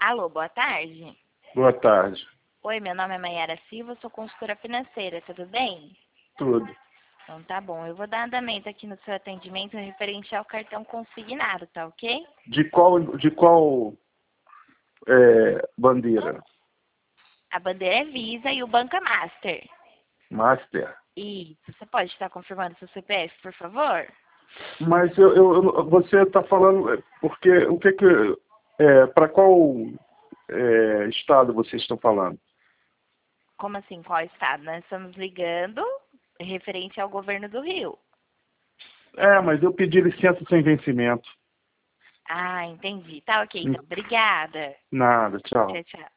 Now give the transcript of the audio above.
Alô, boa tarde. Boa tarde. Oi, meu nome é Maiara Silva, sou consultora financeira, tudo bem? Tudo. Então tá bom, eu vou dar andamento aqui no seu atendimento referente ao cartão consignado, tá ok? De qual bandeira? A bandeira é Visa e o banco é Master. Master. E você pode estar confirmando seu CPF, por favor? Mas você está falando porque para qual estado vocês estão falando? Como assim, qual estado? Nós estamos ligando referente ao governo do Rio. Mas eu pedi licença sem vencimento. Ah, entendi. Tá ok, então. Obrigada. Nada, tchau. Tchau, tchau.